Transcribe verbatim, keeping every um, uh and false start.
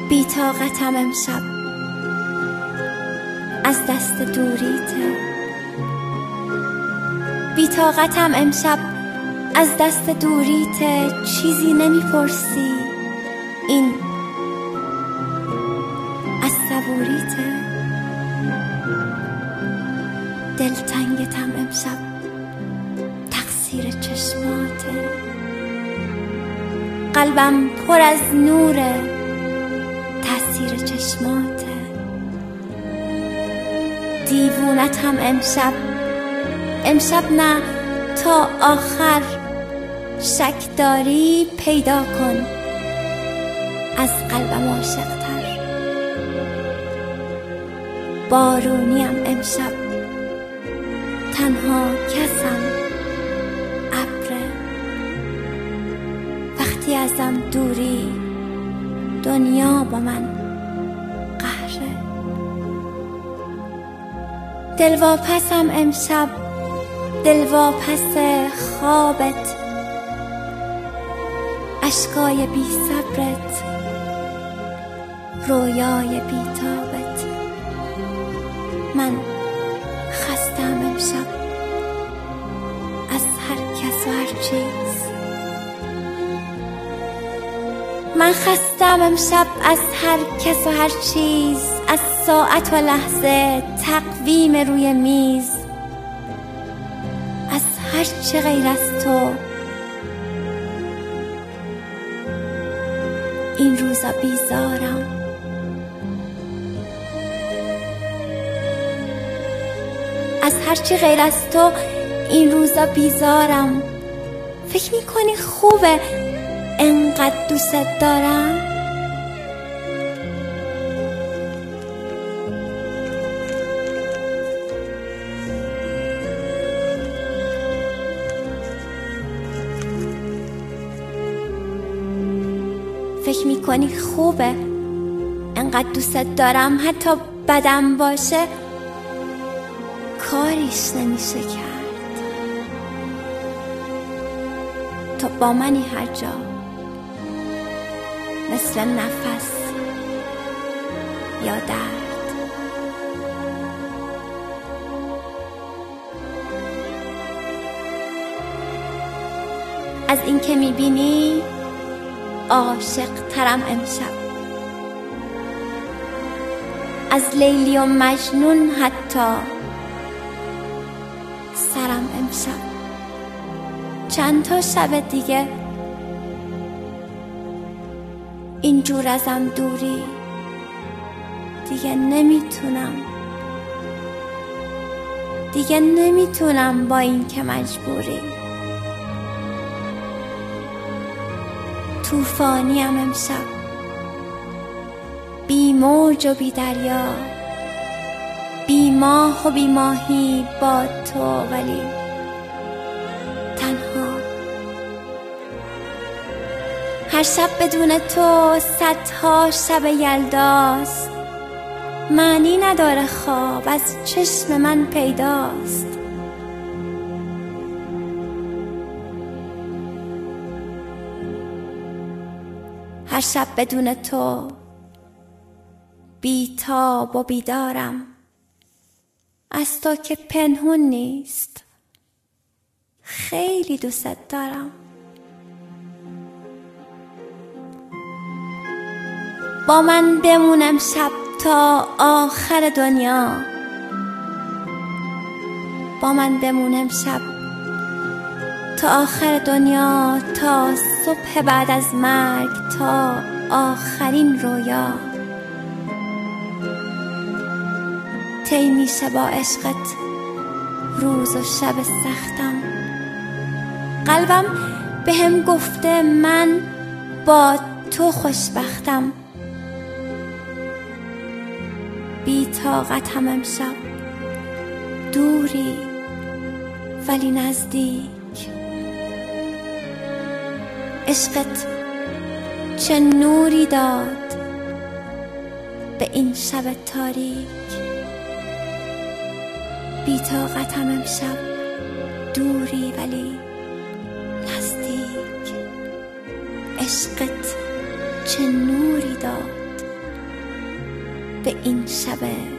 بی طاقتم امشب از دست دوریته، بی طاقتم امشب از دست دوریته. چیزی نمیپرسی این از صبوریته، دلتنگتم امشب تقصیر چشماته. قلبم پر از نوره تأثیر چشماته. دیوونتم امشب امشب نه تا آخر. شک داری پیدا کن از قلبم عاشق‌تر. بارونیم امشب تنها کسم ابره. وقتی ازم دوری دنیا با من قهره. دلواپسم امشب دلواپس خوابت، اشکای بی صبرت، رویای بی تابت. من خستم امشب از هر کس و هر چیز. من خستم امشب از هر کس و هر چیز، از ساعت و لحظه، تقویم روی میز، از هر چه غیر از تو. این روزا بیزارم، از هر چی غیر از تو. این روزا بیزارم. فکر میکنی خوبه انقدر دوست دارم؟ فکر میکنی خوبه انقدر دوست دارم؟ حتی بدم باشه کاریش نمیشه کرد. تو با منی هر جا، مثل نفس یا درد. از این که میبینی عاشق ترم امشب، از لیلی و مجنون حتی سرم امشب. چند تا شب دیگه اینجور ازم دوری، دیگه نمیتونم دیگه نمیتونم با این که مجبوری. طوفانیم امشب، بی موج و بی دریا، بی ماه و بی ماهی با تو، ولی تنها. هر شب بدون تو صدها شب یلداست. معنی نداره خواب از چشم من پیداست. هر شب بدون تو بی تاب و بیدارم، از تو که پنهون نیست. خیلی دوست دارم. با من بمونم شب تا آخر دنیا، با من بمونم شب تا آخر دنیا، تا صبح بعد از مرگ، تا آخرین رویا. طی میشه با عشقت روز و شب سختم. قلبم بهم گفته من با تو خوشبختم. بی طاقتم امشب، دوری ولی نزدیک. عشقت چه نوری داد به این شب تاریک. بی طاقتم امشب، دوری ولی نزدیک. عشقت چه نوری داد به این شب